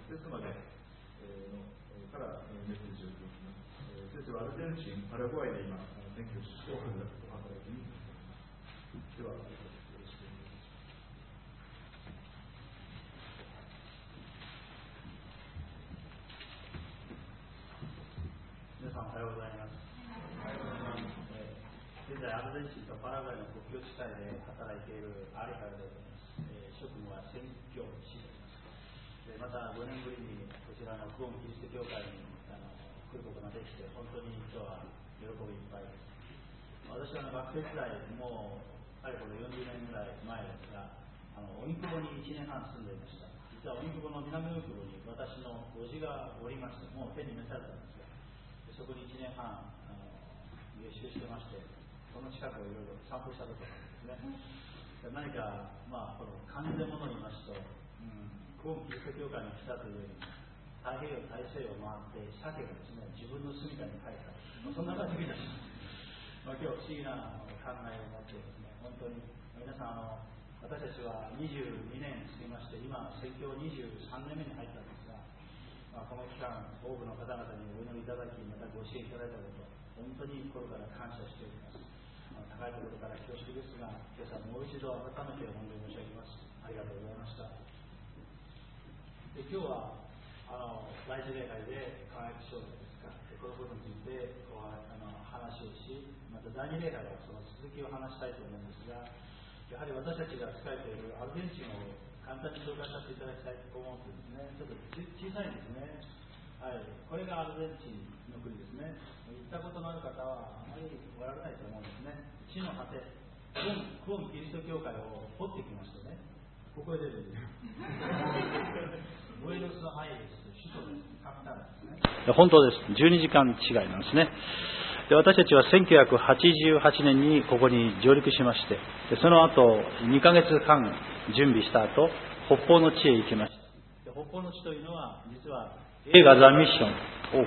節までからメッセージをいただきます。先生はアルゼンチン、パラグアイで今、選挙首相を働きにでは、よろしくお願いします。 皆さんおはようございます。現在アルゼンチンとパラグアイの国境地帯で働いているアレハでございます。職務は宣教師であります。また5年ぶりにこちらのクオンキリスト教会に来ることができて本当に今日は喜びいっぱいです。私は学生時代もうかれこれ40年ぐらい前ですが、荻窪に1年半住んでいました。実は荻窪の南荻窪に私の叔父がおりまして、もう手に召されたんですが、そこに1年半下宿してまして、その近くをいろいろ散歩したことなんですね。何か、この完全者に言いますと、クオンキリスト教会に来たというよりも太平洋大西洋を回って鮭がですね、自分の住みかに帰った、そんな感じがします。今日不思議な考えを持ってですね、本当に皆さん私たちは22年過ぎまして、今宣教23年目に入ったんですが、この期間多くの方々にお祈りいただき、またご支援いただいたこと、本当に心から感謝しております。高いところから恐縮ですが、今朝もう一度改めて本当に申し上げます。ありがとうございました。で今日は第一礼拝で輝き証明ですか、このことについて話をし、また第二礼拝はその続きを話したいと思うんですが、やはり私たちが仕えているアルゼンチンを簡単に紹介させていただきたいと思うんですね。ちょっと小さいんですね。はい、これがアルゼンチンの国ですね。行ったことのある方はあまりおられないと思うんですね。地の果て、クオンキリスト教会を掘ってきますとね、ここへ出るんです。ブエノスアイレス、首都です。カピタルですね。本当です。12時間違いなんですね。で私たちは1988年にここに上陸しまして、でその後2ヶ月間準備した後、北方の地へ行きました。で北方の地というのは実は映画ザ・ミッションを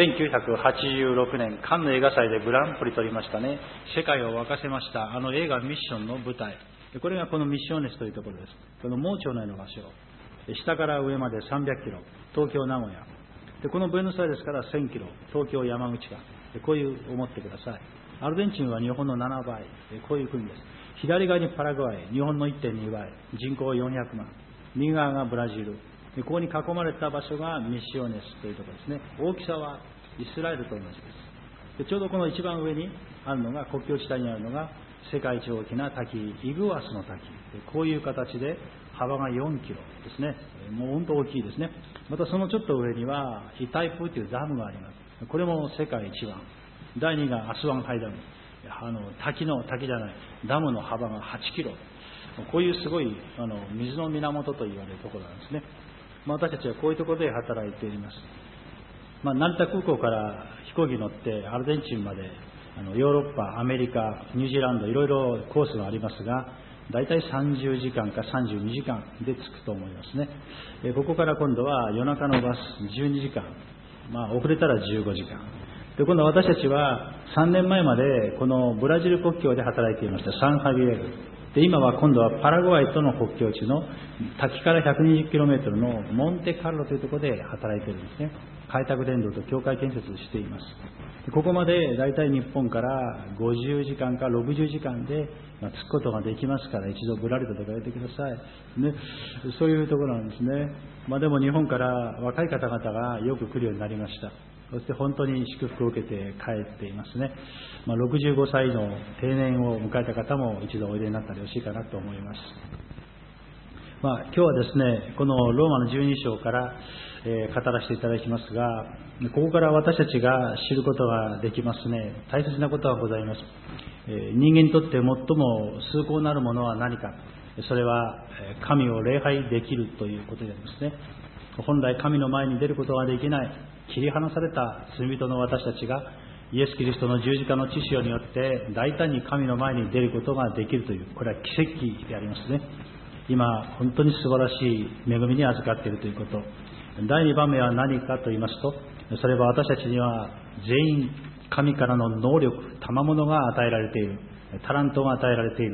1986年カンヌ映画祭でグランプリ取りましたね。世界を沸かせました映画ミッションの舞台。これがこのミッションネスというところです。この盲腸内の場所、下から上まで300キロ、東京名古屋で、このブエノスアイレスから1000キロ、東京山口か、こういう思ってください。アルゼンチンは日本の7倍、こういう国です。左側にパラグアイ、日本の 1.2 倍、人口400万、右側がブラジル、ここに囲まれた場所がミッシオネスというところですね。大きさはイスラエルと同じです。でちょうどこの一番上にあるのが、国境地帯にあるのが世界一大きな滝、イグアスの滝。こういう形で幅が4キロですね。もう本当大きいですね。またそのちょっと上にはイタイプというダムがあります。これも世界一番。第2がアスワンハイダム。滝じゃない、ダムの幅が8キロ。こういうすごい水の源と言われるところなんですね。私たちはこういうところで働いています。成田空港から飛行機に乗ってアルゼンチンまでヨーロッパ、アメリカ、ニュージーランド、いろいろコースがありますが、だいたい30時間か32時間で着くと思いますね。ここから今度は夜中のバス12時間、遅れたら15時間で、今度私たちは3年前までこのブラジル国境で働いていました。サンハビエルで、今は今度はパラグアイとの国境地の滝から 120km のモンテカルロというところで働いているんですね。開拓伝道と教会建設をしています。ここまでだいたい日本から50時間か60時間で着くことができますから、一度ぶらりと出かけてください、ね、そういうところなんですね。でも日本から若い方々がよく来るようになりました。そして本当に祝福を受けて帰っていますね。65歳の定年を迎えた方も一度おいでになったらよろしいかなと思います。今日はですね、このローマの12章から語らせていただきますが、ここから私たちが知ることができますね。大切なことがございます。人間にとって最も崇高なるものは何か。それは神を礼拝できるということでありますね。本来神の前に出ることができない、切り離された罪人の私たちがイエス・キリストの十字架の血潮によって大胆に神の前に出ることができるという、これは奇跡でありますね。今本当に素晴らしい恵みに預かっているということ。第2番目は何かと言いますと、それは私たちには全員神からの能力、賜物が与えられている、タラントが与えられている。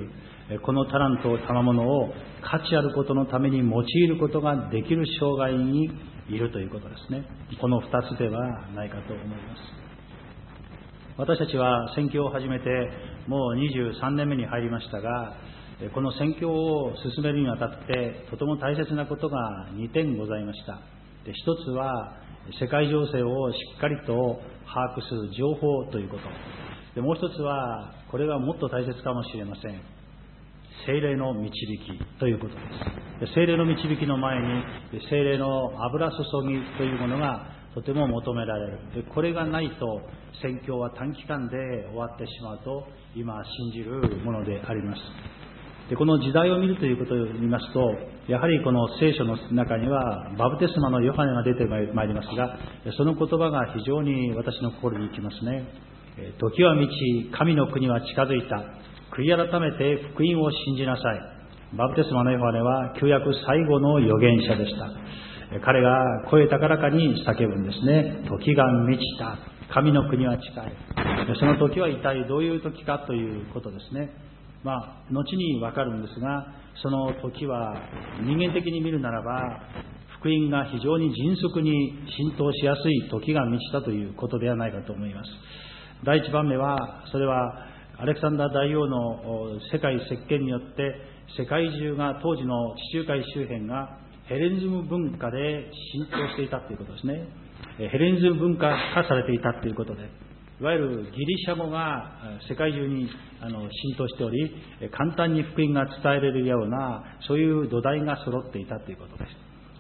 このタラントを賜物を価値あることのために用いることができる生涯にいるということですね。この2つではないかと思います。私たちは宣教を始めてもう23年目に入りましたが、この宣教を進めるにあたってとても大切なことが2点ございました。一つは世界情勢をしっかりと把握する情報ということで、もう一つはこれがもっと大切かもしれません。聖霊の導きということです。聖霊の導きの前に聖霊の油注ぎというものがとても求められる。これがないと宣教は短期間で終わってしまうと今信じるものであります。でこの時代を見るということを見ますと、やはりこの聖書の中にはバプテスマのヨハネが出てまいりますが、その言葉が非常に私の心に生きますね。時は満ち、神の国は近づいた。悔い改めて福音を信じなさい。バプテスマのヨハネは旧約最後の預言者でした。彼が声高らかに叫ぶんですね。時が満ちた。神の国は近い。その時は一体どういう時かということですね。後にわかるんですが、その時は人間的に見るならば福音が非常に迅速に浸透しやすい時が満ちたということではないかと思います。第一番目は、それはアレクサンダー大王の世界席巻によって世界中が当時の地中海周辺がヘレニズム文化で浸透していたということですね。ヘレニズム文化化されていたということで、いわゆるギリシャ語が世界中に浸透しており、簡単に福音が伝えられるようなそういう土台が揃っていたということです。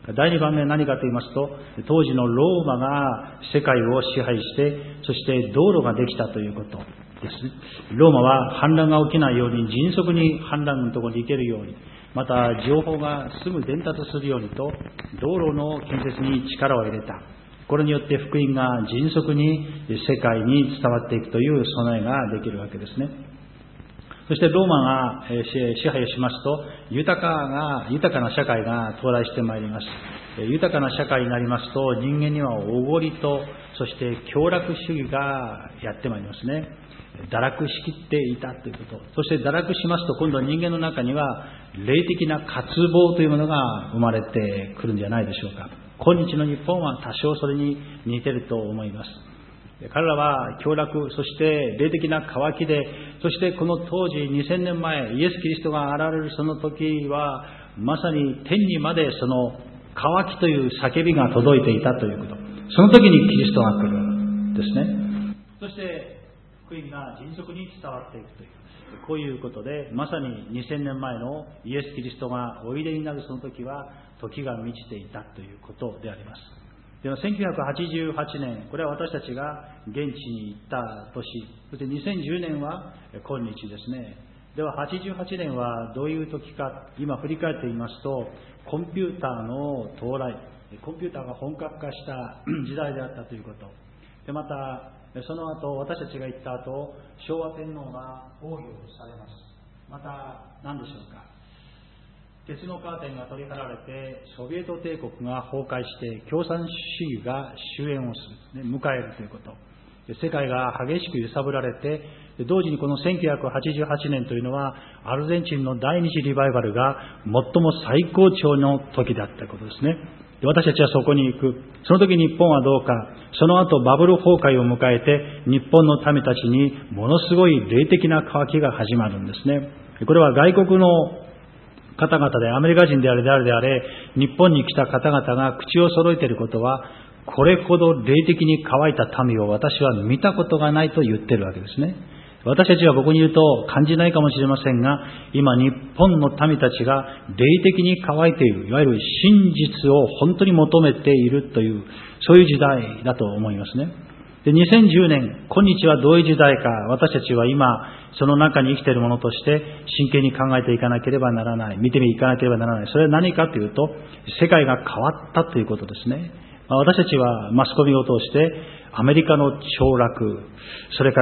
第2番目は何かと言いますと、当時のローマが世界を支配して、そして道路ができたということです。ローマは反乱が起きないように迅速に反乱のところに行けるように、また情報がすぐ伝達するようにと道路の建設に力を入れた。これによって福音が迅速に世界に伝わっていくという備えができるわけですね。そしてローマが支配をしますと、豊かな社会が到来してまいります。豊かな社会になりますと、人間にはおごりと、そして享楽主義がやってまいりますね。堕落しきっていたということ。そして堕落しますと、今度は人間の中には霊的な渇望というものが生まれてくるんじゃないでしょうか。今日の日本は多少それに似ていると思います。彼らは享楽、そして霊的な渇きで、そしてこの当時2000年前、イエス・キリストが現れるその時は、まさに天にまでその渇きという叫びが届いていたということ。その時にキリストが来るんですね。そして福音が迅速に伝わっていくという、こういうことで、まさに2000年前のイエス・キリストがおいでになるその時は、時が満ちていたということであります。では1988年、これは私たちが現地に行った年、そして2010年は今日ですね。では88年はどういう時か、今振り返ってみますと、コンピューターの到来、コンピューターが本格化した時代であったということ。でまたその後、私たちが行った後、昭和天皇が崩御されます。また何でしょうか、鉄のカーテンが取り払われてソビエト帝国が崩壊して共産主義が終焉をする、迎えるということ。世界が激しく揺さぶられて、同時にこの1988年というのはアルゼンチンの第二次リバイバルが最も最高潮の時だったことですね。私たちはそこに行く。その時日本はどうか。その後バブル崩壊を迎えて日本の民たちにものすごい霊的な渇きが始まるんですね。これは外国の方々で、アメリカ人であれ誰であれ、日本に来た方々が口を揃えていることは、これほど霊的に乾いた民を私は見たことがないと言っているわけですね。私たちはここにいると感じないかもしれませんが、今日本の民たちが霊的に乾いている、いわゆる真実を本当に求めているという、そういう時代だと思いますね。で、2010年、今日はどういう時代か、私たちは今、その中に生きているものとして真剣に考えていかなければならない、見ていかなければならない。それは何かというと、世界が変わったということですね。私たちはマスコミを通してアメリカの凋落、それから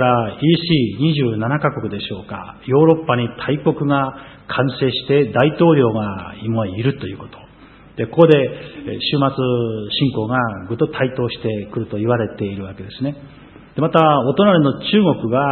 EC27 カ国でしょうか、ヨーロッパに大国が完成して大統領が今いるということ。で、ここで終末信仰がぐっと台頭してくると言われているわけですね。でまた、お隣の中国が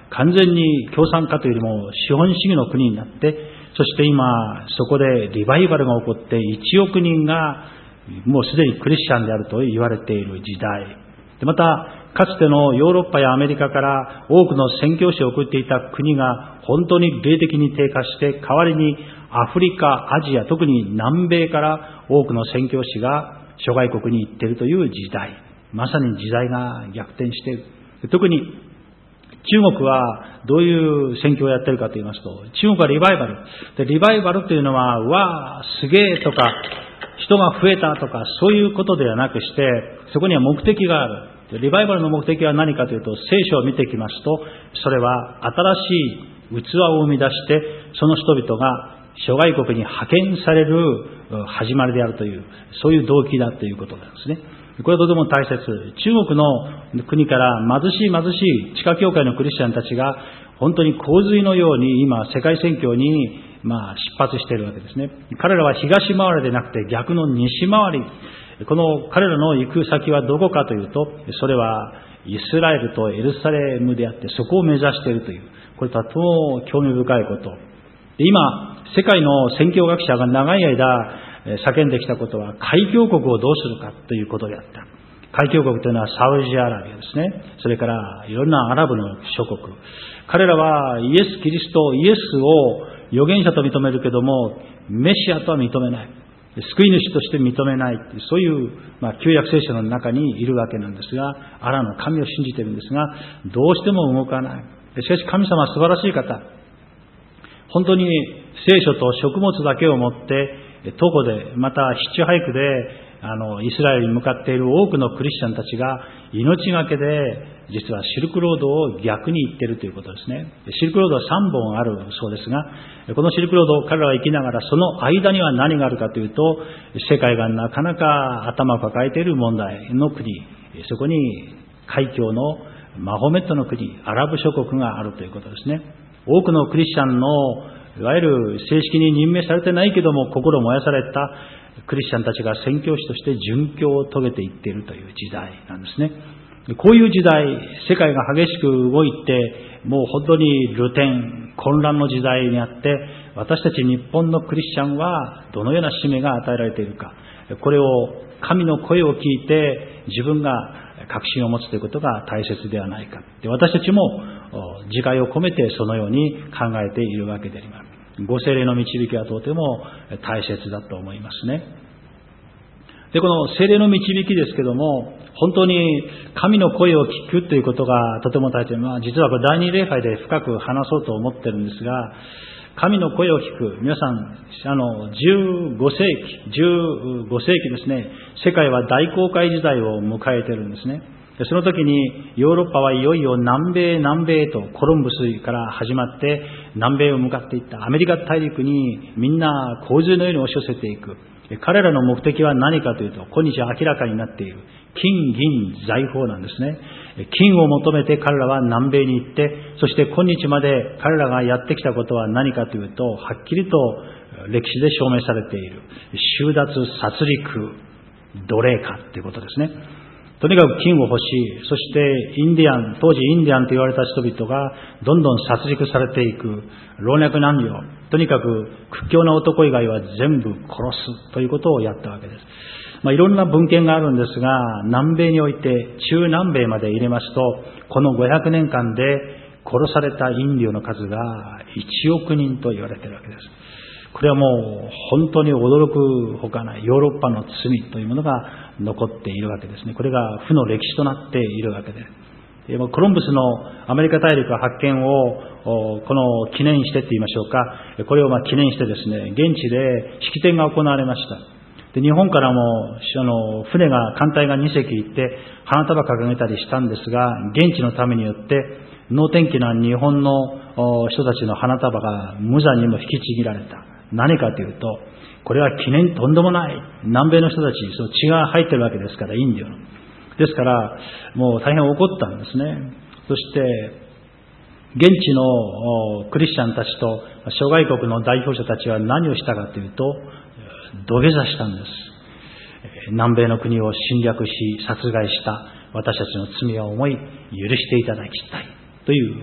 完全に共産化というよりも資本主義の国になって、そして今そこでリバイバルが起こって1億人がもうすでにクリスチャンであると言われている時代で、またかつてのヨーロッパやアメリカから多くの宣教師を送っていた国が本当に霊的に低下して、代わりにアフリカ、アジア、特に南米から多くの宣教師が諸外国に行っているという時代、まさに時代が逆転している。特に中国はどういう宣教をやっているかと言いますと、中国はリバイバルで、リバイバルというのはわーすげえとか人が増えたとかそういうことではなくして、そこには目的がある。リバイバルの目的は何かというと、聖書を見てきますと、それは新しい器を生み出して、その人々が諸外国に派遣される始まりであるという、そういう動機だということなんですね。これはとても大切。中国の国から貧しい地下教会のクリスチャンたちが本当に洪水のように今世界宣教に出発しているわけですね。彼らは東回りでなくて逆の西回り。この彼らの行く先はどこかというと、それはイスラエルとエルサレムであって、そこを目指しているという、これとても興味深いこと。で、今世界の宣教学者が長い間叫んできたことは、海峡国をどうするかということであった。海峡国というのはサウジアラビアですね。それからいろんなアラブの諸国。彼らはイエス・キリスト、イエスを預言者と認めるけども、メシアとは認めない。救い主として認めない。そういう、旧約聖書の中にいるわけなんですが、アラの神を信じているんですが、どうしても動かない。しかし神様は素晴らしい方。本当に聖書と食物だけを持って、徒歩で、またヒッチハイクで、イスラエルに向かっている多くのクリスチャンたちが命がけで実はシルクロードを逆に行っているということですね。シルクロードは3本あるそうですが、このシルクロードを彼らは生きながら、その間には何があるかというと、世界がなかなか頭を抱えている問題の国、そこに海峡のマホメットの国、アラブ諸国があるということですね。多くのクリスチャンのいわゆる正式に任命されてないけども心燃やされたクリスチャンたちが宣教師として殉教を遂げていっているという時代なんですね。こういう時代、世界が激しく動いて、もう本当に流転、混乱の時代にあって、私たち日本のクリスチャンはどのような使命が与えられているか、これを神の声を聞いて自分が確信を持つということが大切ではないか。で、私たちも自戒を込めてそのように考えているわけであります。ご聖霊の導きはとても大切だと思いますね。で、この聖霊の導きですけども、本当に神の声を聞くということがとても大切。実はこれ第二礼拝で深く話そうと思ってるんですが、神の声を聞く。皆さん、15世紀ですね、世界は大航海時代を迎えているんですね。で、その時にヨーロッパはいよいよ南米とコロンブスから始まって南米を向かっていった。アメリカ大陸にみんな洪水のように押し寄せていく。彼らの目的は何かというと、今日明らかになっている金銀財宝なんですね。金を求めて彼らは南米に行って、そして今日まで彼らがやってきたことは何かというと、はっきりと歴史で証明されている収奪、殺戮、奴隷化ということですね。とにかく金を欲しい。そして当時インディアンと言われた人々がどんどん殺戮されていく。老若男女。とにかく屈強な男以外は全部殺すということをやったわけです。いろんな文献があるんですが、南米において中南米まで入れますと、この500年間で殺されたインディオの数が1億人と言われているわけです。これはもう本当に驚くほかないヨーロッパの罪というものが残っているわけですね。これが負の歴史となっているわけです。コロンブスのアメリカ大陸発見をこの記念してと言いましょうか、これを記念してですね、現地で式典が行われました。で、日本からも艦隊が2隻行って花束掲げたりしたんですが、現地のためによって能天気な日本の人たちの花束が無残にも引きちぎられた。何かというと、これは記念とんでもない。南米の人たち、その血が入ってるわけですから、インディオの。ですから、もう大変怒ったんですね。そして、現地のクリスチャンたちと諸外国の代表者たちは何をしたかというと、土下座したんです。南米の国を侵略し、殺害した私たちの罪を思い、許していただきたいという、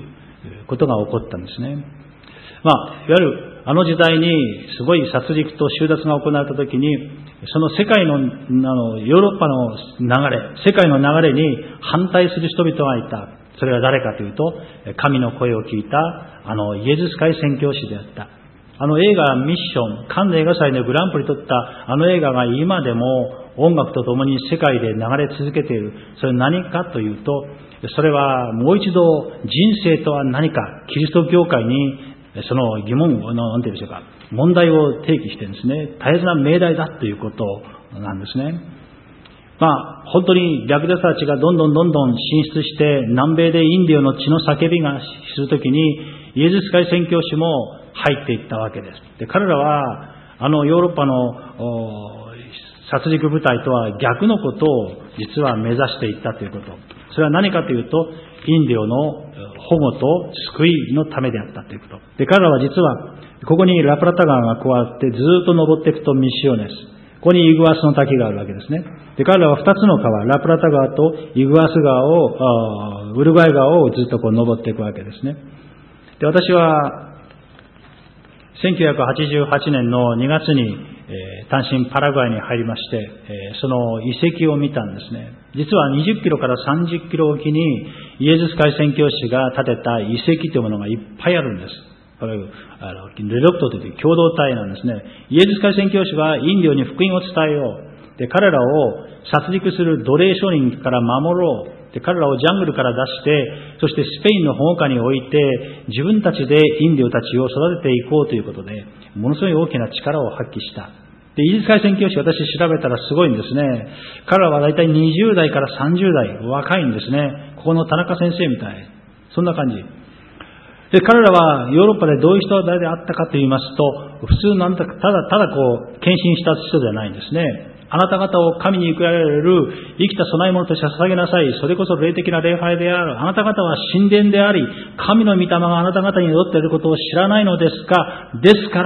ことが起こったんですね。いわゆるあの時代にすごい殺戮と収奪が行われたときに、その世界の、ヨーロッパの流れ、世界の流れに反対する人々がいた。それは誰かというと、神の声を聞いた、イエズス会宣教師であった。映画ミッション、カンヌ映画祭でグランプリ取った映画が今でも音楽とともに世界で流れ続けている。それは何かというと、それはもう一度人生とは何か、キリスト教会にその疑問を、なんて言うんでしょうか、問題を提起してですね、大切な命題だということなんですね。本当に略奪たちがどんどん進出して、南米でインディオの血の叫びがするときに、イエズス会宣教師も入っていったわけです。で、彼らは、ヨーロッパの殺戮部隊とは逆のことを実は目指していったということ。それは何かというと、インディオの保護と救いのためであったということ。で、彼らは実は、ここにラプラタ川がこうあってずっと登っていくとミシオネス。ここにイグアスの滝があるわけですね。で、彼らは二つの川、ラプラタ川とイグアス川を、ウルグアイ川をずっとこう登っていくわけですね。で、私は、1988年の2月に、単身パラグアイに入りまして、その遺跡を見たんですね。実は20キロから30キロ沖にイエズス会宣教師が建てた遺跡というものがいっぱいあるんです。これレドクトという共同体なんですね。イエズス会宣教師はインディオに福音を伝えよう。で、彼らを殺戮する奴隷商人から守ろう。で、彼らをジャングルから出して、そしてスペインの保護下に置いて、自分たちでインディオたちを育てていこうということで、ものすごい大きな力を発揮した。で、イエズス会宣教師、私調べたらすごいんですね。彼らはだいたい20代から30代、若いんですね。ここの田中先生みたい。そんな感じ。で、彼らはヨーロッパでどういう人であったかと言いますと、普通なんだか、ただこう、献身した人ではないんですね。あなた方を神に受けられる生きた供え物として捧げなさい。それこそ霊的な礼拝である。あなた方は神殿であり、神の御霊があなた方に宿っていることを知らないのですか。ですから、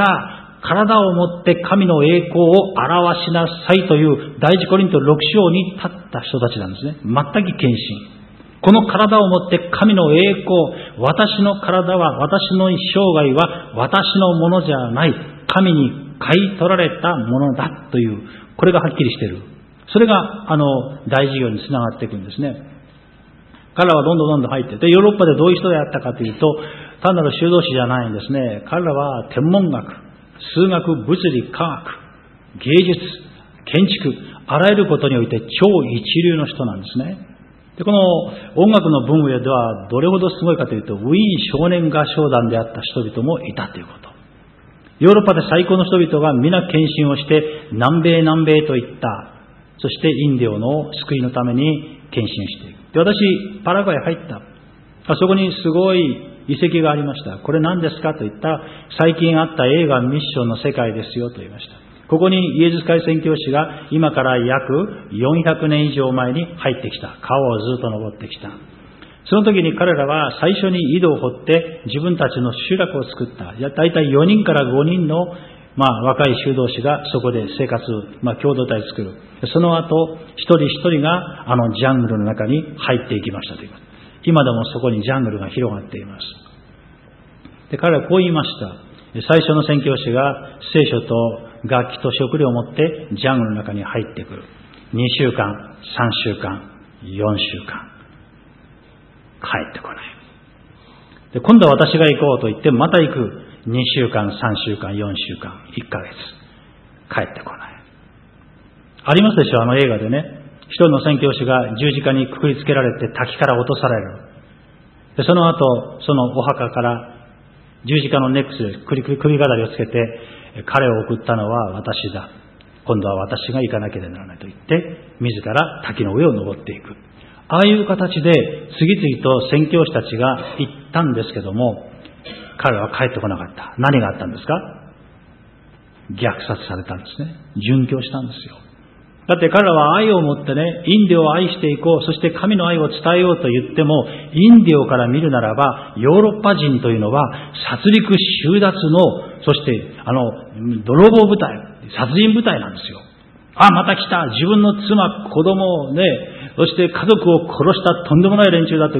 体を持って神の栄光を表しなさいという第一コリント6章に立った人たちなんですね。全く献身。この体を持って神の栄光、私の体は、私の生涯は私のものじゃない。神に買い取られたものだという、これがはっきりしている。それが、大事業につながっていくんですね。彼らはどんどん入って、で、ヨーロッパでどういう人であったかというと、単なる修道士じゃないんですね。彼らは天文学、数学、物理、科学、芸術、建築、あらゆることにおいて超一流の人なんですね。で、この音楽の分野ではどれほどすごいかというと、ウィーン少年合唱団であった人々もいたということ。ヨーロッパで最高の人々が皆献身をして、南米といった、そしてインディオの救いのために献身していく。で、私、パラグアイ入った。そこにすごい遺跡がありました。これ何ですかといった、最近あった映画ミッションの世界ですよと言いました。ここにイエズス会宣教師が今から約400年以上前に入ってきた。川をずっと登ってきた。その時に彼らは最初に井戸を掘って自分たちの集落を作った。だいたい4人から5人の若い修道士がそこで生活、共同体を作る。その後、一人一人がジャングルの中に入っていきましたという。今でもそこにジャングルが広がっています。で、彼はこう言いました。最初の宣教師が聖書と楽器と食料を持ってジャングルの中に入ってくる。2週間、3週間、4週間。帰ってこない。で、今度は私が行こうと言ってまた行く。2週間、3週間、4週間、1ヶ月。帰ってこない。ありますでしょ、映画でね。一人の宣教師が十字架にくくりつけられて滝から落とされる。で、その後、そのお墓から十字架のネックスで首飾りをつけて、彼を送ったのは私だ。今度は私が行かなければならないと言って、自ら滝の上を登っていく。ああいう形で次々と宣教師たちが行ったんですけども、彼は帰ってこなかった。何があったんですか？虐殺されたんですね。殉教したんですよ。だって彼らは愛を持ってね、インディオを愛していこう、そして神の愛を伝えようと言っても、インディオから見るならば、ヨーロッパ人というのは、殺戮、収奪の、そして、泥棒部隊、殺人部隊なんですよ。また来た、自分の妻、子供をね、そして家族を殺したとんでもない連中だということで、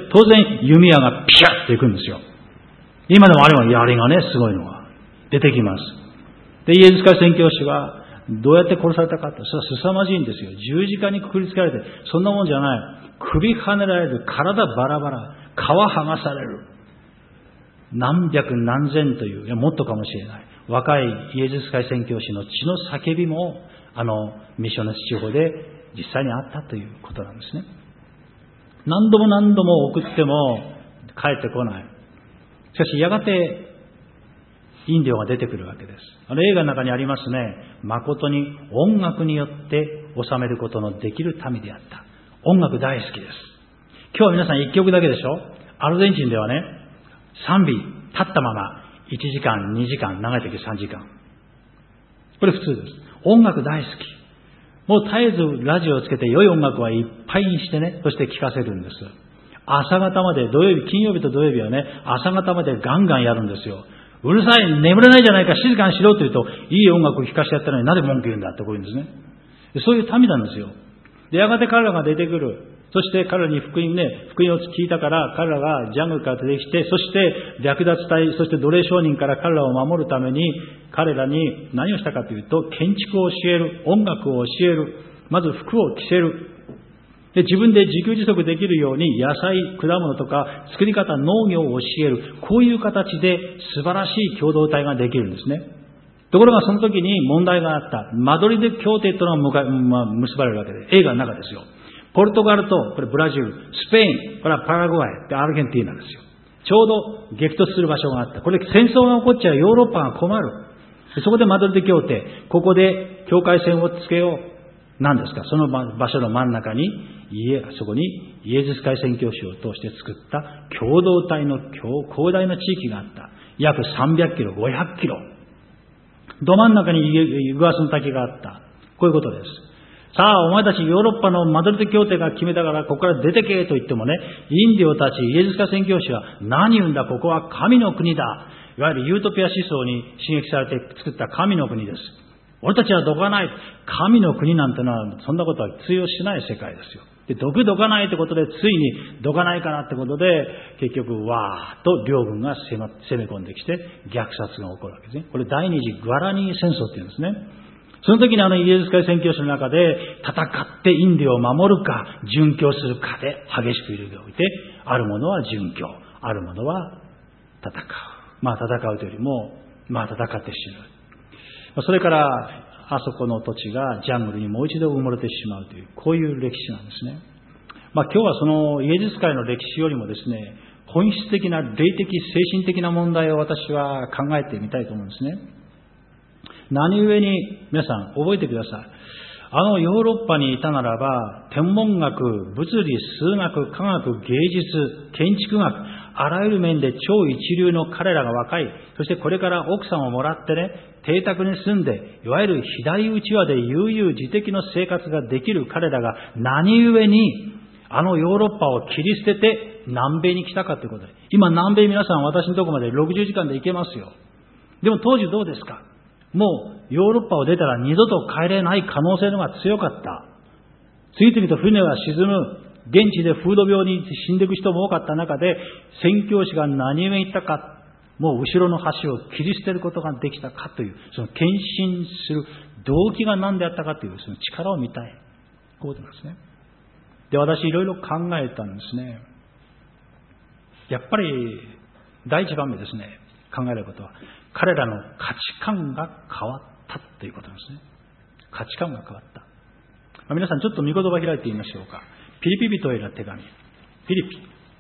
当然弓矢がピシャッといくんですよ。今でもあれは槍がね、すごいのが出てきます。で、イエズス会宣教師はどうやって殺されたかって、それは凄まじいんですよ。十字架にくくりつけられて、そんなもんじゃない。首はねられる、体バラバラ、皮剥がされる。何百何千という、いやもっとかもしれない。若いイエズス会宣教師の血の叫びも、ミッショネス地方で実際にあったということなんですね。何度も何度も送っても帰ってこない。しかしやがてインディオが出てくるわけです。映画の中にありますね。誠に音楽によって収めることのできる民であった。音楽大好きです。今日は皆さん1曲だけでしょ。アルゼンチンではね、賛美、立ったまま1時間、2時間、長い時3時間。これ普通です。音楽大好き。もう絶えずラジオをつけて良い音楽はいっぱいにしてね、そして聴かせるんです。朝方まで、金曜日と土曜日はね、朝方までガンガンやるんですよ。うるさい、眠れないじゃないか、静かにしろと言うと、いい音楽を聴かせてやったのになぜ文句言うんだってこう言うんですね。そういう民なんですよ。で、やがて彼らが出てくる。そして彼らに福音を聞いたから、彼らがジャングルから出てきて、そして略奪隊、そして奴隷商人から彼らを守るために、彼らに何をしたかというと、建築を教える、音楽を教える、まず服を着せる。で、自分で自給自足できるように野菜、果物とか作り方、農業を教える。こういう形で素晴らしい共同体ができるんですね。ところがその時に問題があった。マドリード協定というのが結ばれるわけで、映画の中ですよ。ポルトガルと、これブラジル、スペイン、これはパラグアイ、アルゼンティーナですよ。ちょうど激突する場所があった。これ戦争が起こっちゃうヨーロッパが困る。そこでマドリード協定、ここで境界線をつけよう。何ですか、その場所の真ん中に、そこにイエズス会宣教師を通して作った共同体の広大な地域があった。約300キロ、500キロ。ど真ん中にイグアスの滝があった。こういうことです。さあ、お前たちヨーロッパのマドリード協定が決めたから、ここから出てけと言ってもね、インディオたち、イエズス会宣教師は、何言うんだ、ここは神の国だ。いわゆるユートピア思想に刺激されて作った神の国です。俺たちはどかない。神の国なんてのは、そんなことは通用しない世界ですよ。で、どかないってことで、ついにどかないかなってことで、結局、わーっと両軍が攻め込んできて、虐殺が起こるわけですね。これ第二次グアラニー戦争っていうんですね。その時にイエズス会宣教師の中で、戦ってインディオを守るか、殉教するかで激しく揺れがおいて、ある者は殉教、ある者は戦う。戦うというよりも、戦って死ぬ。それから、あそこの土地がジャングルにもう一度埋もれてしまうという、こういう歴史なんですね。今日はそのイエズス会の歴史よりもですね、本質的な霊的、精神的な問題を私は考えてみたいと思うんですね。何故に、皆さん覚えてください。ヨーロッパにいたならば、天文学、物理、数学、科学、芸術、建築学、あらゆる面で超一流の彼らが若い。そしてこれから奥さんをもらってね、邸宅に住んで、いわゆる左うちわで悠々自適の生活ができる彼らが何故に、ヨーロッパを切り捨てて南米に来たかということで。今南米皆さん私のところまで60時間で行けますよ。でも当時どうですか？もうヨーロッパを出たら二度と帰れない可能性の方が強かった。次々と船が沈む。現地で風土病に死んでいく人も多かった中で、宣教師が何故に言ったか、もう後ろの橋を切り捨てることができたかという、その献身する動機が何であったかという、その力を見たい。こういうことなんですね。で、私いろいろ考えたんですね。やっぱり第一番目ですね、考えることは、彼らの価値観が変わったということなんですね。価値観が変わった。皆さんちょっと御言葉開いてみましょうか。ピリピ人への手紙。ピリピ。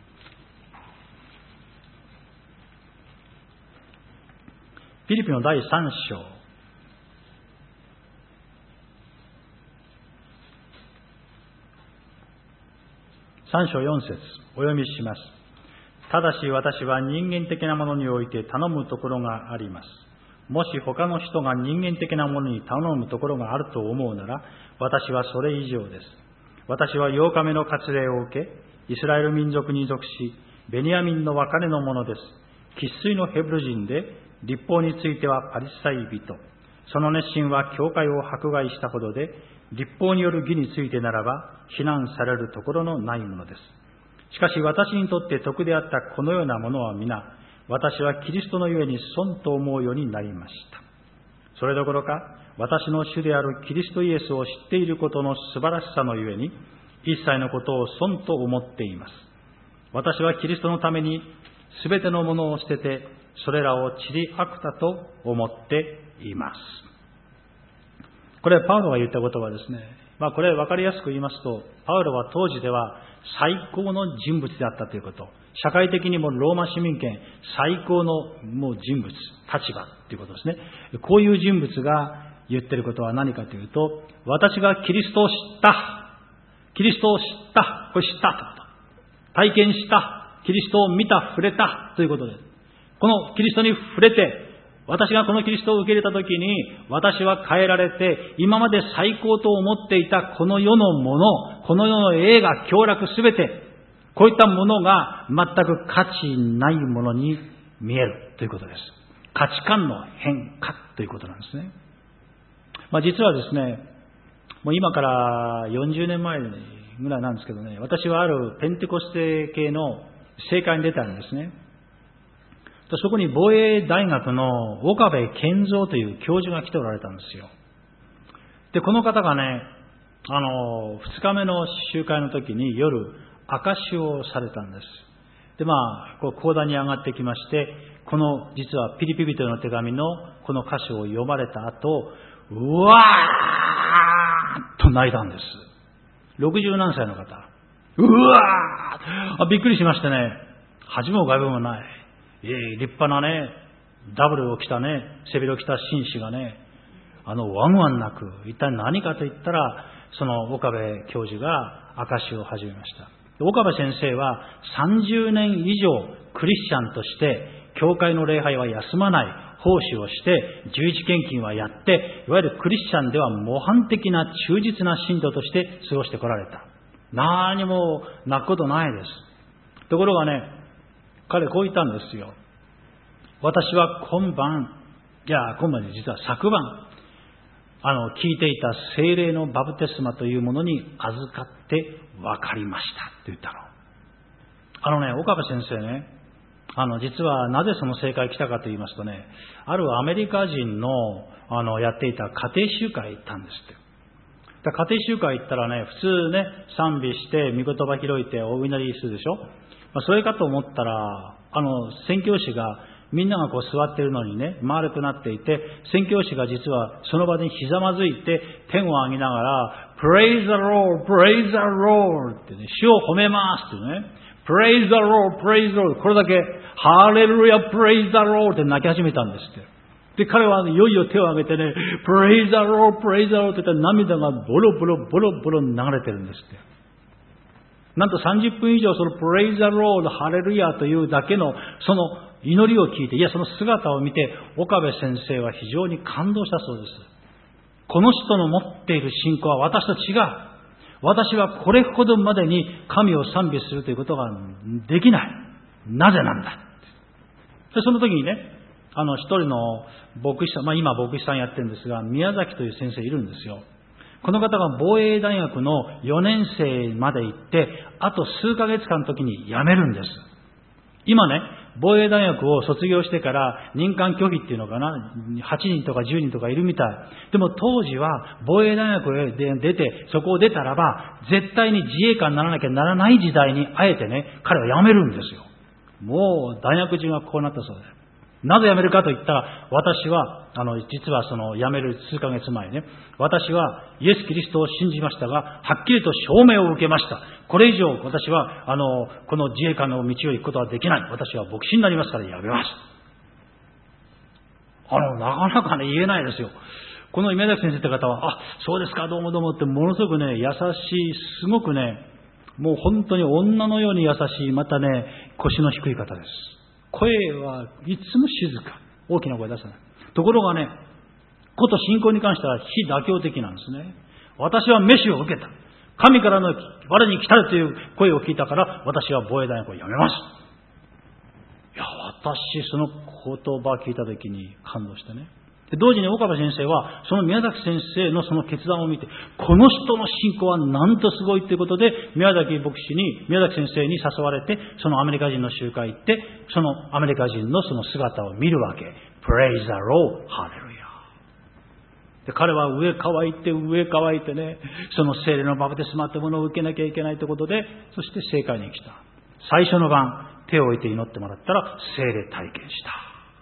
ピリピの第3章。3章4節お読みします。ただし私は人間的なものにおいて頼むところがあります。もし他の人が人間的なものに頼むところがあると思うなら、私はそれ以上です。私は8日目の割礼を受け、イスラエル民族に属し、ベニヤミンの別れのものです。生粋のヘブル人で、律法についてはパリサイ人。その熱心は教会を迫害したほどで、律法による義についてならば、非難されるところのないものです。 しかし私にとって徳であったこのようなものは皆、私はキリストのゆえに損と思うようになりました。それどころか、私の主であるキリストイエスを知っていることの素晴らしさのゆえに、一切のことを損と思っています。私はキリストのためにすべてのものを捨てて、それらを塵あくたと思っています。これはパウロが言った言葉ですね。これ分かりやすく言いますと、パウロは当時では最高の人物であったということ。社会的にもローマ市民権最高のもう人物、立場ということですね。こういう人物が言っていることは何かというと、私がキリストを知った。キリストを知った。これ知ったということ。体験した。キリストを見た、触れたということです。このキリストに触れて、私がこのキリストを受け入れたときに、私は変えられて、今まで最高と思っていたこの世のもの、この世の栄華、享楽すべて、こういったものが全く価値ないものに見えるということです。価値観の変化ということなんですね。実はですね、もう今から40年前ぐらいなんですけどね、私はあるペンテコステ系の聖会に出たんですね。そこに防衛大学の岡部健三という教授が来ておられたんですよ。で、この方がね、2日目の集会の時に夜、証しをされたんです。で、講談に上がってきまして、この実はピリピ人への手紙のこの歌詞を読まれた後、うわーっと泣いたんです。60何歳の方。うわーびっくりしましてね、恥も外部もない。立派なね、ダブルを着たね、背広を着た紳士がね、ワンワン泣く。一体何かと言ったら、その岡部教授が証しを始めました。岡部先生は30年以上クリスチャンとして、教会の礼拝は休まない、奉仕をして、11献金はやって、いわゆるクリスチャンでは模範的な忠実な信徒として過ごしてこられた。何も泣くことないです。ところがね、彼こう言ったんですよ。私は今晩で実は昨晩、聞いていた聖霊のバプテスマというものに預かって分かりましたって言ったの。岡部先生ね、実はなぜその聖会来たかと言いますとね、あるアメリカ人の、やっていた家庭集会行ったんですって。家庭集会行ったらね、普通ね、賛美して、御言葉開いてお祈りするでしょ。それかと思ったら、宣教師が、みんながこう座っているのにね、丸くなっていて、宣教師が実はその場でひざまずいて、天を上げながら、Praise the Lord, Praise the Lord ってね、主を褒めますってね、Praise the Lord, Praise the Lord これだけ、ハレルヤ、Praise the Lord って泣き始めたんですって。で、彼はいよいよ手を挙げてね、Praise the Lord, Praise the Lord って言ったら涙がボロボロ流れてるんですって。なんと30分以上その Praise the Lord, ハレルヤというだけのその祈りを聞いて、その姿を見て、岡部先生は非常に感動したそうです。この人の持っている信仰は私と違う。私はこれほどまでに神を賛美するということができない。なぜなんだ。で、その時にね、一人の牧師さん、今牧師さんやってるんですが、宮崎という先生いるんですよ。この方が防衛大学の4年生まで行って、あと数ヶ月間の時に辞めるんです。今ね、防衛大学を卒業してから任官拒否っていうのかな、8人とか10人とかいるみたい。でも当時は防衛大学へ出て、そこを出たらば、絶対に自衛官にならなきゃならない時代にあえてね、彼は辞めるんですよ。もう大学中がこうなったそうです。なぜ辞めるかと言ったら、私は、実はその辞める数ヶ月前ね、私はイエス・キリストを信じましたが、はっきりと証明を受けました。これ以上私は、この自衛官の道を行くことはできない。私は牧師になりますから辞めます。なかなかね、言えないですよ。この宮崎先生って方は、そうですか、どうもどうもって、ものすごくね、優しい、すごくね、もう本当に女のように優しい、またね、腰の低い方です。声はいつも静か。大きな声出さない。ところがね、こと信仰に関しては非妥協的なんですね。私は召しを受けた。神からの我に来たるという声を聞いたから、私は防衛大学を辞めます。私その言葉を聞いたときに感動してね。 同時に岡部先生は、その宮崎先生のその決断を見て、この人の信仰はなんとすごいということで、宮崎先生に誘われて、そのアメリカ人の集会行って、そのアメリカ人のその姿を見るわけ。Praise the Lord, Hallelujah。で、彼は上乾いてね、その聖霊のバプテスマってものを受けなきゃいけないということで、そして聖会に来た。最初の晩、手を置いて祈ってもらったら、聖霊体験した。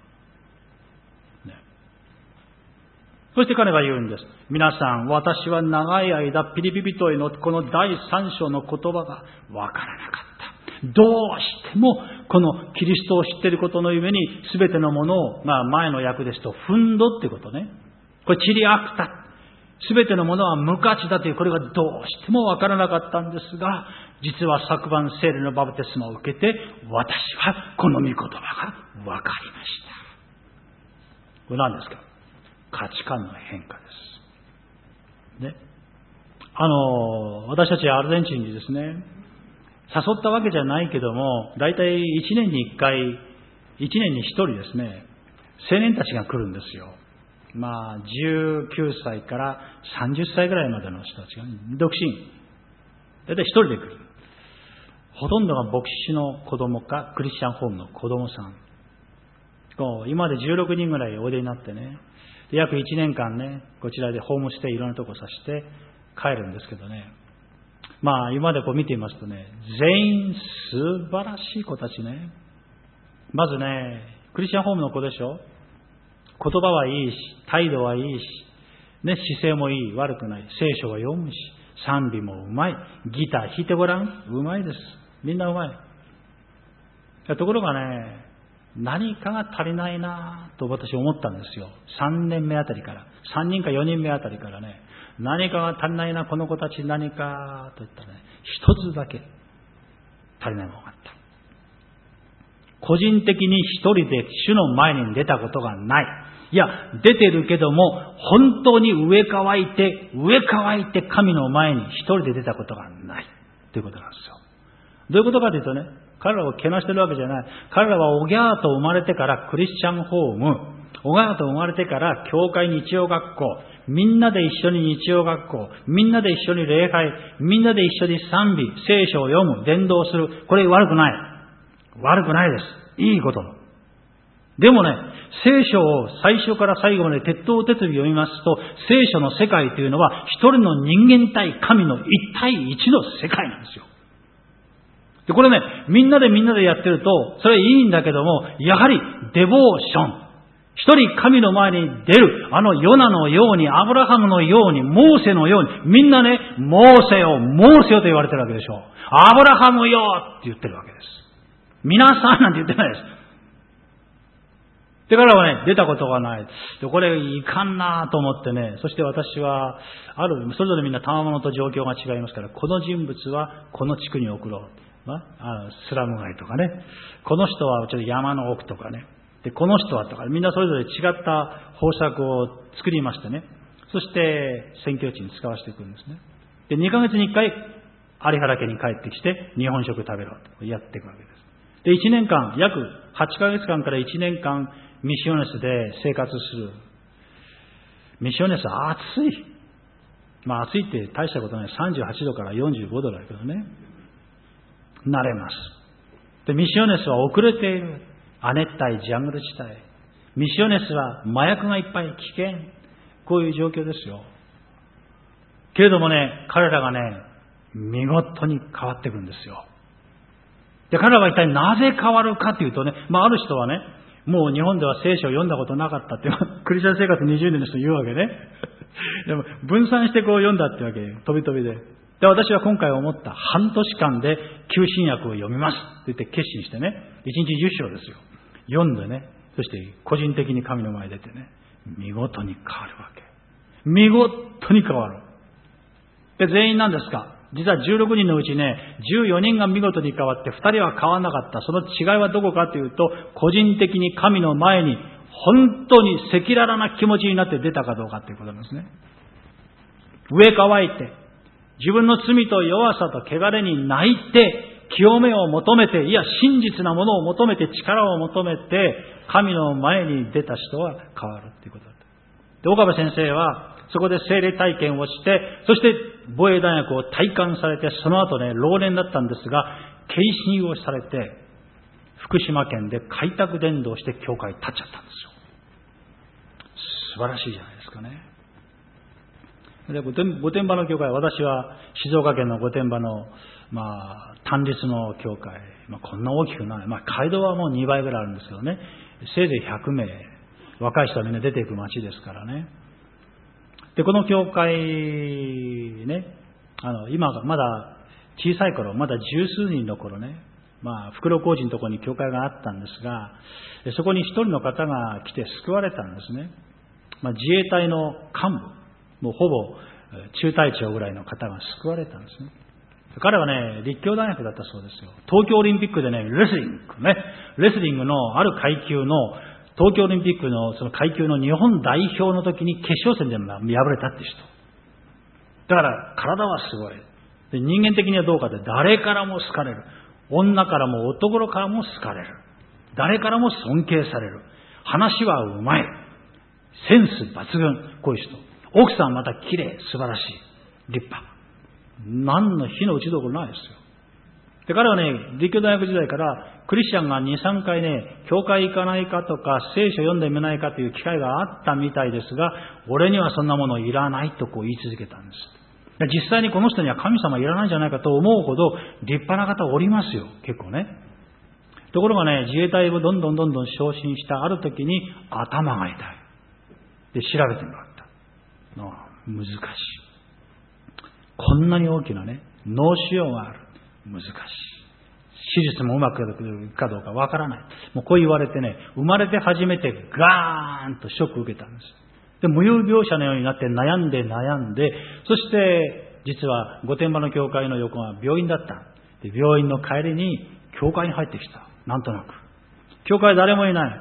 そして彼が言うんです。皆さん、私は長い間ピリピ人へのこの第3章の言葉がわからなかった。どうしてもこのキリストを知っていることのゆえに全てのものを、前の訳ですとふんどってことね。これチリアクタ。全てのものは無価値だというこれがどうしてもわからなかったんですが、実は昨晩聖霊のバプテスマを受けて私はこの御言葉がわかりました。これ何ですか？価値観の変化です。ね。私たちアルゼンチンにですね、誘ったわけじゃないけども、だいたい1年に1回、1年に1人ですね、青年たちが来るんですよ。19歳から30歳ぐらいまでの人たちが、独身。だいたい1人で来る。ほとんどが牧師の子供か、クリスチャンホームの子供さん。今まで16人ぐらいおいでになってね、約1年間ね、こちらでホームステイいろんなとこさせて帰るんですけどね。今まで見ていますとね、全員素晴らしい子たちね。まずね、クリスチャンホームの子でしょ。言葉はいいし、態度はいいし、ね、姿勢もいい、悪くない。聖書は読むし、賛美もうまい。ギター弾いてごらん。うまいです。みんなうまい。ところがね、何かが足りないなと私思ったんですよ。3年目あたりから。3人か4人目あたりからね。何かが足りないな、この子たち何かと言ったらね、一つだけ足りないものがあった。個人的に一人で主の前に出たことがない。いや、出てるけども、本当に上乾いて神の前に一人で出たことがない。ということなんですよ。どういうことかというとね、彼らをけなしてるわけじゃない。彼らはおぎゃーと生まれてからクリスチャンホーム、おぎゃーと生まれてから教会日曜学校、みんなで一緒に日曜学校、みんなで一緒に礼拝、みんなで一緒に賛美、聖書を読む、伝道する。これ悪くない。悪くないです。いいこと。でもね、聖書を最初から最後まで徹頭徹尾読みますと、聖書の世界というのは一人の人間対神の一対一の世界なんですよ。で、これね、みんなでやってると、それはいいんだけども、やはりデボーション。一人神の前に出る、ヨナのように、アブラハムのように、モーセのように、みんなね、モーセよと言われてるわけでしょう。アブラハムよって言ってるわけです。皆さんなんて言ってないです。で、彼らはね、出たことがない。で、これいかんなと思ってね、そして私は、それぞれみんな賜物と状況が違いますから、この人物はこの地区に送ろう。スラム街とかね。この人はちょっと山の奥とかね。で、この人はとか、みんなそれぞれ違った方策を作りましてね。そして、宣教地に使わせていくんですね。で、2ヶ月に1回、有原家に帰ってきて、日本食食べろとやっていくわけです。で、1年間、約8ヶ月間から1年間、ミシオネスで生活する。ミシオネスは暑い。暑いって大したことない。38度から45度だけどね。慣れます。で、ミシオネスは遅れている。亜熱帯ジャングル地帯。ミシオネスは麻薬がいっぱい、危険。こういう状況ですよ。けれどもね、彼らがね、見事に変わっていくんですよ。で、彼らは一体なぜ変わるかというとね、ある人はね、もう日本では聖書を読んだことなかったって、クリスチャン生活20年の人言うわけね。でも、分散して読んだってわけ。飛び飛びで。で、私は今回思った。半年間で旧新約を読みますって言って決心してね、1日10章ですよ。読んでね、そして個人的に神の前に出てね、見事に変わるわけ。見事に変わる。で、全員なんですか？実は16人のうちね、14人が見事に変わって2人は変わらなかった。その違いはどこかというと、個人的に神の前に本当に赤裸々な気持ちになって出たかどうかということなんですね。上乾いて、自分の罪と弱さと汚れに泣いて、清めを求めて、いや真実なものを求めて、力を求めて、神の前に出た人は変わるということだった。 で、岡部先生はそこで聖霊体験をして、そして防衛大学を退官されて、その後ね、老年だったんですが、献身をされて、福島県で開拓伝道して教会立っちゃったんですよ。素晴らしいじゃないですかね。で、御殿場の教会、私は静岡県の御殿場の、単立の教会、こんな大きくない、街道はもう2倍ぐらいあるんですけどね、せいぜい100名、若い人はみんな出ていく町ですからね。で、この教会ね、今まだ小さい頃、まだ十数人の頃ね、袋小路のところに教会があったんですが、そこに一人の方が来て救われたんですね。自衛隊の幹部、もうほぼ中隊長ぐらいの方が救われたんですね。彼はね、立教大学だったそうですよ。東京オリンピックでね、レスリングのある階級の、東京オリンピックのその階級の日本代表の時に決勝戦で敗れたって人。だから体はすごい。で、人間的にはどうかって、誰からも好かれる。女からも男からも好かれる。誰からも尊敬される。話はうまい。センス抜群。こういう人。奥さんまた綺麗、素晴らしい。立派。何の火の打ちどころないですよ。で、彼はね、立教大学時代からクリスチャンが2、3回ね、教会行かないかとか、聖書読んでみないかという機会があったみたいですが、俺にはそんなものいらないとこう言い続けたんです。実際にこの人には神様いらないんじゃないかと思うほど立派な方おりますよ、結構ね。ところがね、自衛隊をどんどん昇進したある時に頭が痛い。で、調べてもらった。難しい。こんなに大きなね、脳腫瘍がある。難しい。手術もうまくいくかどうかわからない。もうこう言われてね、生まれて初めてガーンとショックを受けたんです。で、無有病者のようになって悩んで、そして実は御殿場の教会の横が病院だった。で、病院の帰りに教会に入ってきた。なんとなく。教会誰もいない。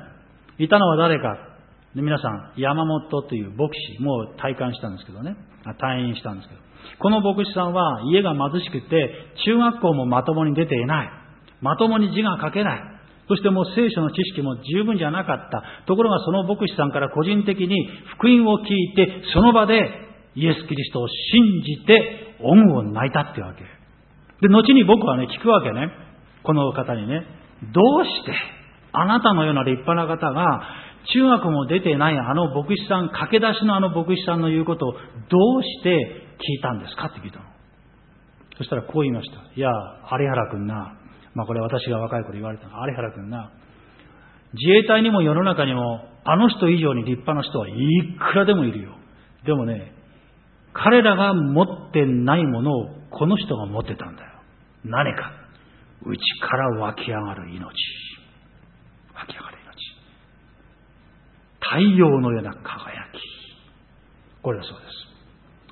いたのは誰か。で、皆さん、山本という牧師、もう退院したんですけど。この牧師さんは家が貧しくて、中学校もまともに出ていない。まともに字が書けない。そしてもう聖書の知識も十分じゃなかった。ところがその牧師さんから個人的に福音を聞いて、その場でイエス・キリストを信じて、恩を泣いたってわけ。で、後に僕はね、聞くわけね。この方にね、どうしてあなたのような立派な方が、中学も出ていないあの牧師さん、駆け出しのあの牧師さんの言うことをどうして聞いたんですかって聞いたの。そしたらこう言いました。いや、有原君な、これ私が若い頃言われたの。有原君な、自衛隊にも世の中にもあの人以上に立派な人はいくらでもいるよ。でもね、彼らが持ってないものをこの人が持ってたんだよ。何か、内から湧き上がる命。湧き上がる命。太陽のような輝き。これだそうです。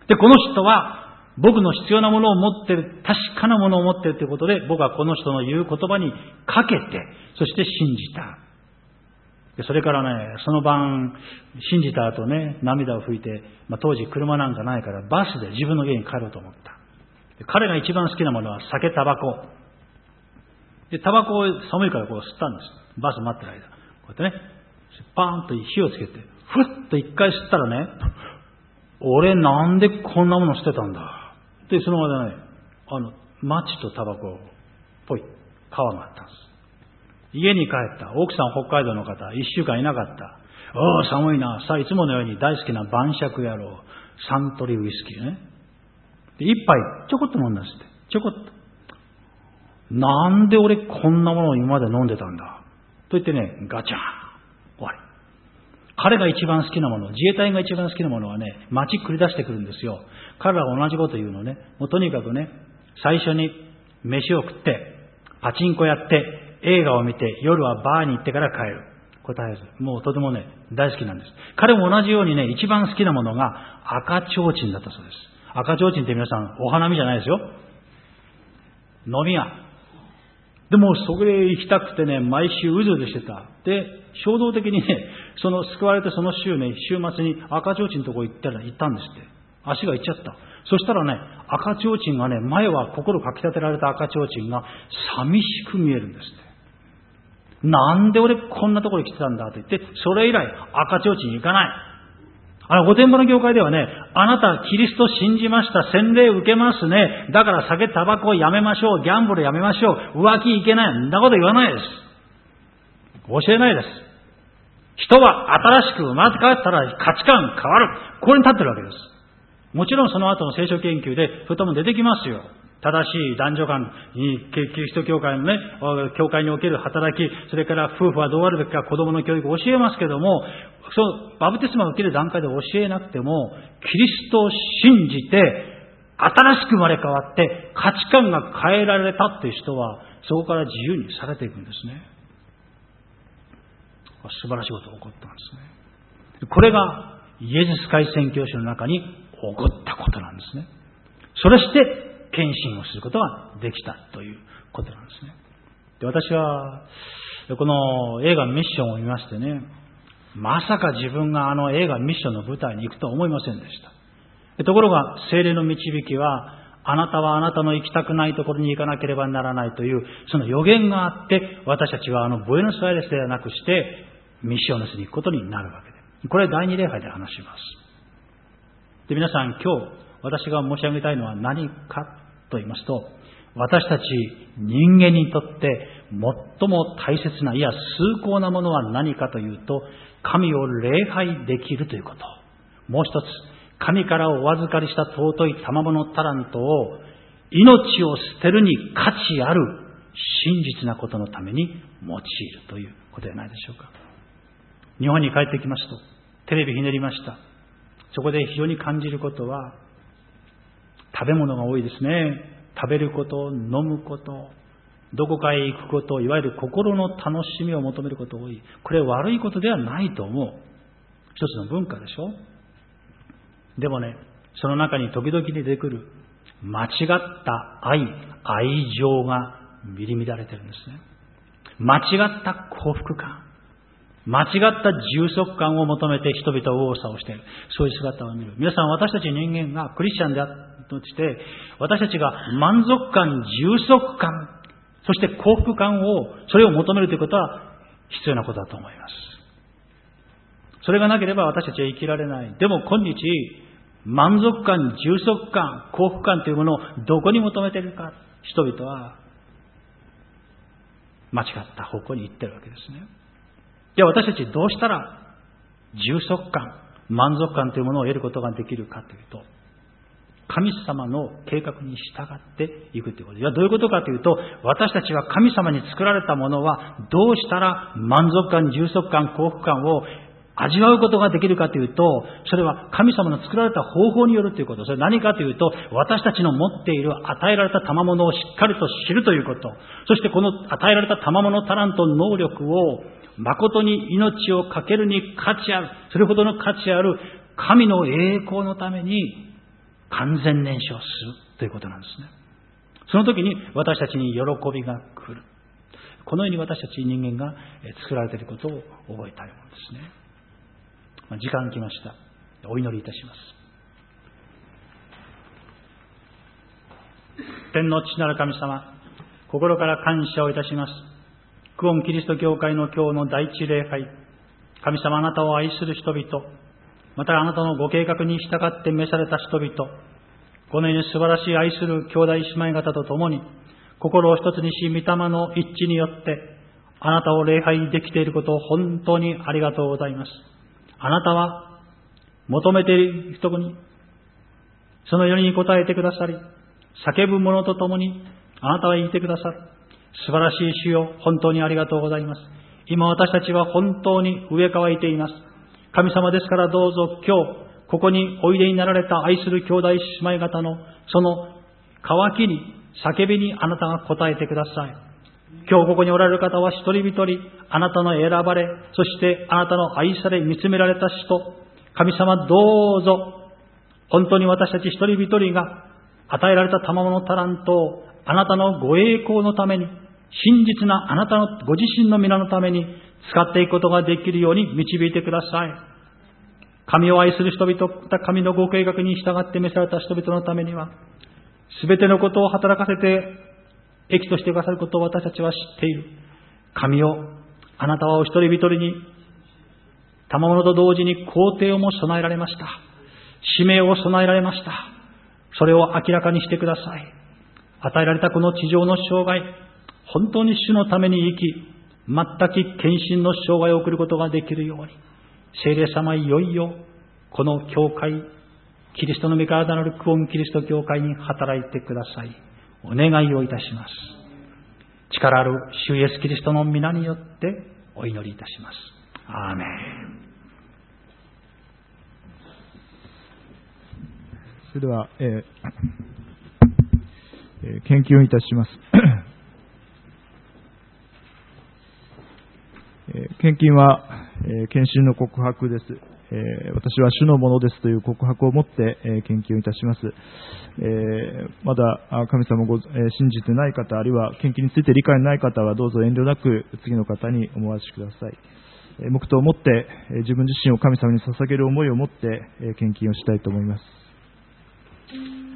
で、この人は僕の必要なものを持っている、確かなものを持っているということで、僕はこの人の言う言葉にかけて、そして信じた。で、それからね、その晩、信じた後ね、涙を拭いて、当時車なんかないからバスで自分の家に帰ろうと思った。で、彼が一番好きなものは酒、タバコ。で、タバコを寒いからこう吸ったんです。バス待ってる間。こうやってね、パーンと火をつけて、ふっと一回吸ったらね、俺なんでこんなもの捨てたんだ。で、その場でね、マッチとタバコをポイ、川があったんです。家に帰った。奥さん北海道の方、1週間いなかった。おー、寒いな。さあ、いつものように大好きな晩酌野郎、サントリーウイスキーね。で、一杯ちょこっと飲んだんですって。ちょこっと。なんで俺こんなものを今まで飲んでたんだ。と言ってね、ガチャーン。終わり。彼が一番好きなもの、自衛隊が一番好きなものはね、街繰り出してくるんですよ。彼らは同じこと言うのね。もうとにかくね、最初に飯を食って、パチンコやって、映画を見て、夜はバーに行ってから帰る。答えず。もうとてもね、大好きなんです。彼も同じようにね、一番好きなものが赤ちょうちんだったそうです。赤ちょうちんって皆さん、お花見じゃないですよ。飲み屋。でもそこへ行きたくてね、毎週うずうずしてた。で、衝動的にね、救われてその週ね、週末に赤ちょうちんのとこ行ったんですって。足が行っちゃった。そしたらね、赤ちょうちんがね、前は心かき立てられた赤ちょうちんが寂しく見えるんですって。なんで俺こんなところに来てたんだと言って、それ以来赤ちょうちん行かない。 御殿場の教会ではね、あなたキリスト信じました、洗礼受けますね、だから酒タバコやめましょう、ギャンブルやめましょう、浮気いけない、そんなこと言わないです。教えないです。人は新しく生まれ変わったら価値観変わる。ここに立ってるわけです。もちろんその後の聖書研究でとても出てきますよ。正しい男女間に、キリスト教会のね、教会における働き、それから夫婦はどうあるべきか、子供の教育を教えますけども、バプテスマを受ける段階で教えなくても、キリストを信じて、新しく生まれ変わって、価値観が変えられたっていう人は、そこから自由にされていくんですね。素晴らしいことが起こったんですね。これが、イエズス会宣教師の中に起こったことなんですね。それして、献身をすることができたということなんですね。で、私はこの映画ミッションを見ましてね、まさか自分が映画ミッションの舞台に行くとは思いませんでした。ところが聖霊の導きは、あなたはあなたの行きたくないところに行かなければならないというその予言があって、私たちはブエノスアイレスではなくしてミッショネスに行くことになるわけで、これ第二礼拝で話します。で、皆さん、今日私が申し上げたいのは何かと言いますと、私たち人間にとって最も大切な、いや崇高なものは何かというと、神を礼拝できるということ。もう一つ、神からお預かりした尊い賜物タラントを命を捨てるに価値ある真実なことのために用いるということではないでしょうか。日本に帰ってきますと、テレビひねりました。そこで非常に感じることは、食べ物が多いですね。食べること、飲むこと、どこかへ行くこと、いわゆる心の楽しみを求めることが多い。これは悪いことではないと思う。一つの文化でしょ。でもね、その中に時々に出てくる間違った愛情が入り乱れてるんですね。間違った幸福感、間違った充足感を求めて人々は右往左往している。そういう姿を見る。皆さん、私たち人間がクリスチャンであったとして、私たちが満足感、充足感、そして幸福感それを求めるということは必要なことだと思います。それがなければ私たちは生きられない。でも今日、満足感、充足感、幸福感というものをどこに求めているか、人々は間違った方向に行っているわけですね。じゃあ私たちどうしたら充足感、満足感というものを得ることができるかというと、神様の計画に従っていくということ。いや、どういうことかというと、私たちは神様に作られたものはどうしたら満足感、充足感、幸福感を味わうことができるかというと、それは神様の作られた方法によるということ。それは何かというと、私たちの持っている与えられた賜物をしっかりと知るということ。そしてこの与えられた賜物、タラント、能力を誠に命をかけるに価値ある、それほどの価値ある神の栄光のために完全燃焼するということなんですね。その時に私たちに喜びが来る。このように私たち人間が作られていることを覚えたいものですね。時間が来ました。お祈りいたします。天の父なる神様、心から感謝をいたします。久遠キリスト教会の今日の第一礼拝、神様、あなたを愛する人々、またあなたのご計画に従って召された人々、このように素晴らしい愛する兄弟姉妹方と共に、心を一つにし、御霊の一致によって、あなたを礼拝できていることを本当にありがとうございます。あなたは求めている人に、そのように答えてくださり、叫ぶ者と共にあなたは言ってくださる。素晴らしい主よ、本当にありがとうございます。今私たちは本当に飢え渇いています。神様ですから、どうぞ今日ここにおいでになられた愛する兄弟姉妹方のその渇きに、叫びにあなたが答えてください。今日ここにおられる方は一人一人あなたの選ばれ、そしてあなたの愛され見つめられた人、神様、どうぞ本当に私たち一人一人が与えられた賜物タラントをあなたのご栄光のために、真実なあなたのご自身の皆のために使っていくことができるように導いてください。神を愛する人々、また神のご計画に従って召された人々のためには、すべてのことを働かせて益としてくださることを私たちは知っている。神よ、あなたはお一人一人に賜物と同時に皇帝をも備えられました。使命を備えられました。それを明らかにしてください。与えられたこの地上の生涯、本当に主のために生き、全く献身の生涯を送ることができるように、聖霊様、いよいよこの教会、キリストの御体なる久遠キリスト教会に働いてください。お願いをいたします。力ある主イエスキリストの皆によってお祈りいたします。アーメン。 それでは、献金をいたします。献金は、献身の告白です。私は主のものですという告白を持って、献金をいたします。まだ神様を信じてない方、あるいは献金について理解のない方はどうぞ遠慮なく次の方にお回しください。黙祷を持って自分自身を神様に捧げる思いを持って献金をしたいと思います。